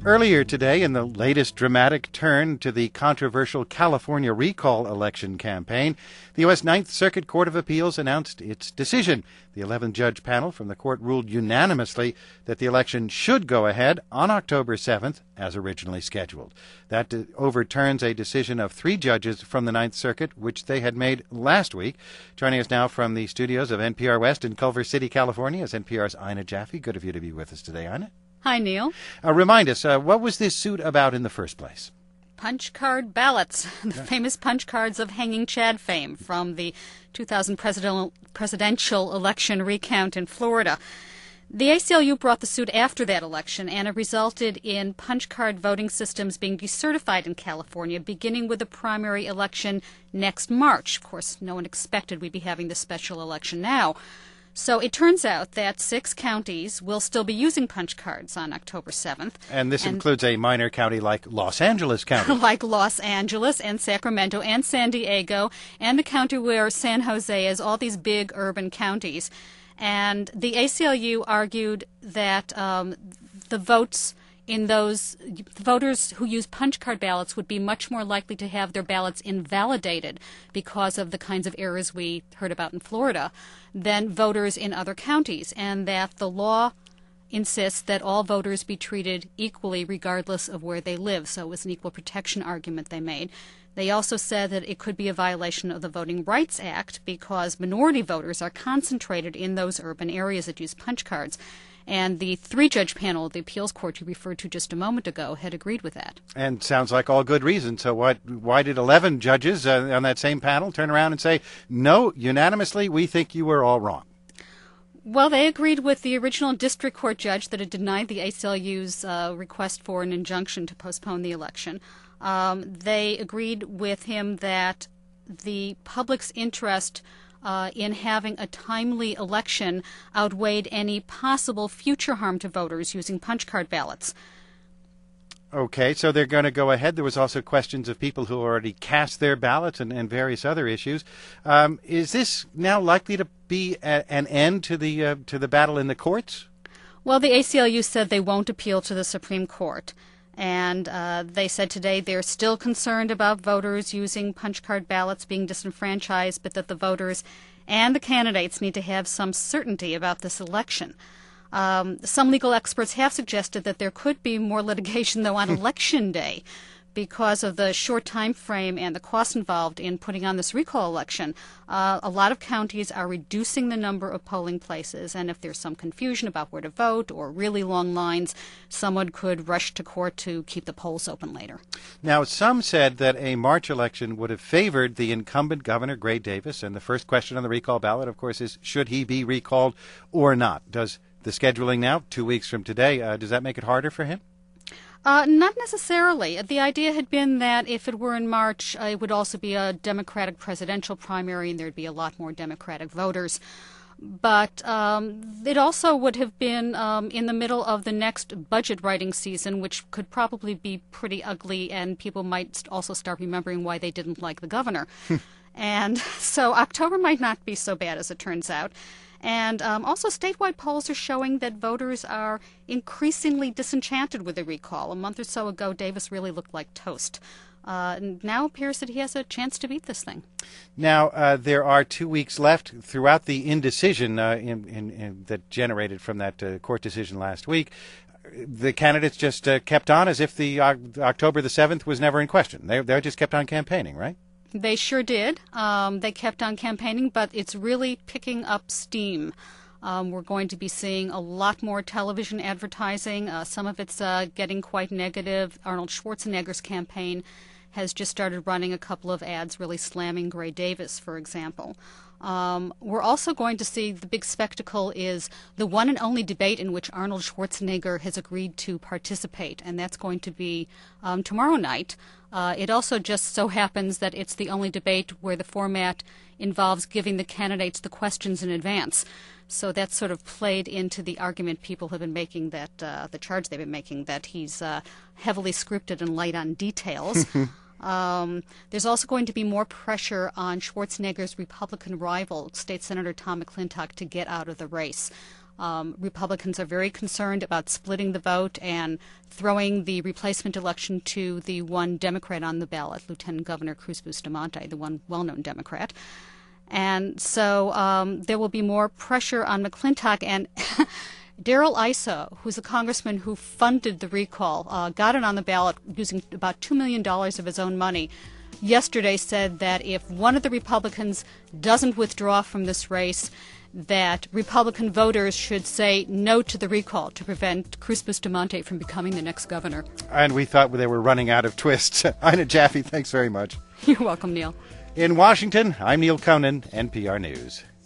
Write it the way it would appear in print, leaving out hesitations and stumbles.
Earlier today, in the latest dramatic turn to the controversial California recall election campaign, the U.S. Ninth Circuit Court of Appeals announced its decision. The 11-judge panel from the court ruled unanimously that the election should go ahead on October 7th, as originally scheduled. That overturns a decision of 3 judges from the Ninth Circuit, which they had made last week. Joining us now from the studios of NPR West in Culver City, California, is NPR's Ina Jaffe. Good of you to be with us today, Ina. Hi, Neil. Remind us, what was this suit about in the first place? Punch card ballots, the famous punch cards of Hanging Chad fame from the 2000 presidential election recount in Florida. The ACLU brought the suit after that election, and it resulted in punch card voting systems being decertified in California, beginning with the primary election next March. Of course, no one expected we'd be having this special election now. So it turns out that 6 counties will still be using punch cards on October 7th. And this includes a minor county like Los Angeles County. Like Los Angeles and Sacramento and San Diego and the county where San Jose is, all these big urban counties. And the ACLU argued that the votes in those voters who use punch card ballots would be much more likely to have their ballots invalidated because of the kinds of errors we heard about in Florida than voters in other counties, and that the law insists that all voters be treated equally regardless of where they live. So it was an equal protection argument they made. They also said that it could be a violation of the Voting Rights Act because minority voters are concentrated in those urban areas that use punch cards. And the 3-judge panel of the appeals court you referred to just a moment ago had agreed with that. And sounds like all good reason. So why did 11 judges on that same panel turn around and say, no, unanimously, we think you were all wrong? Well, they agreed with the original district court judge that had denied the ACLU's request for an injunction to postpone the election. They agreed with him that the public's interest in having a timely election outweighed any possible future harm to voters using punch card ballots. Okay, so they're going to go ahead. There was also questions of people who already cast their ballots and various other issues. Is this now likely to be an end to the battle in the courts? Well, the ACLU said they won't appeal to the Supreme Court. And they said today they're still concerned about voters using punch card ballots being disenfranchised, but that the voters and the candidates need to have some certainty about this election. Some legal experts have suggested that there could be more litigation, though, on Election Day because of the short time frame and the cost involved in putting on this recall election. A lot of counties are reducing the number of polling places, and if there's some confusion about where to vote or really long lines, someone could rush to court to keep the polls open later. Now, some said that a March election would have favored the incumbent governor, Gray Davis, and the first question on the recall ballot, of course, is should he be recalled or not? Does the scheduling now, 2 weeks from today, does that make it harder for him? Not necessarily. The idea had been that if it were in March, it would also be a Democratic presidential primary and there'd be a lot more Democratic voters. But it also would have been in the middle of the next budget writing season, which could probably be pretty ugly, and people might also start remembering why they didn't like the governor. And so October might not be so bad as it turns out. And also statewide polls are showing that voters are increasingly disenchanted with the recall. A month or so ago, Davis really looked like toast. And now it appears that he has a chance to beat this thing. Now, there are 2 weeks left throughout the indecision that generated from that court decision last week. The candidates just kept on as if the October the 7th was never in question. They just kept on campaigning, right? They sure did. They kept on campaigning, but it's really picking up steam. We're going to be seeing a lot more television advertising. Some of it's getting quite negative. Arnold Schwarzenegger's campaign has just started running a couple of ads really slamming Gray Davis, for example. We're also going to see the big spectacle is the one and only debate in which Arnold Schwarzenegger has agreed to participate, and that's going to be tomorrow night. It also just so happens that it's the only debate where the format involves giving the candidates the questions in advance. So that's sort of played into the argument people have been making that the charge they've been making that he's heavily scripted and light on details. There's also going to be more pressure on Schwarzenegger's Republican rival, State Senator Tom McClintock, to get out of the race. Republicans are very concerned about splitting the vote and throwing the replacement election to the one Democrat on the ballot, Lieutenant Governor Cruz Bustamante, the one well-known Democrat. And so there will be more pressure on McClintock. And Darrell Issa, who's a congressman who funded the recall, got it on the ballot using about $2 million of his own money, yesterday said that if one of the Republicans doesn't withdraw from this race, that Republican voters should say no to the recall to prevent Cruz Bustamante from becoming the next governor. And we thought they were running out of twists. Ina Jaffe, thanks very much. You're welcome, Neil. In Washington, I'm Neil Conan, NPR News.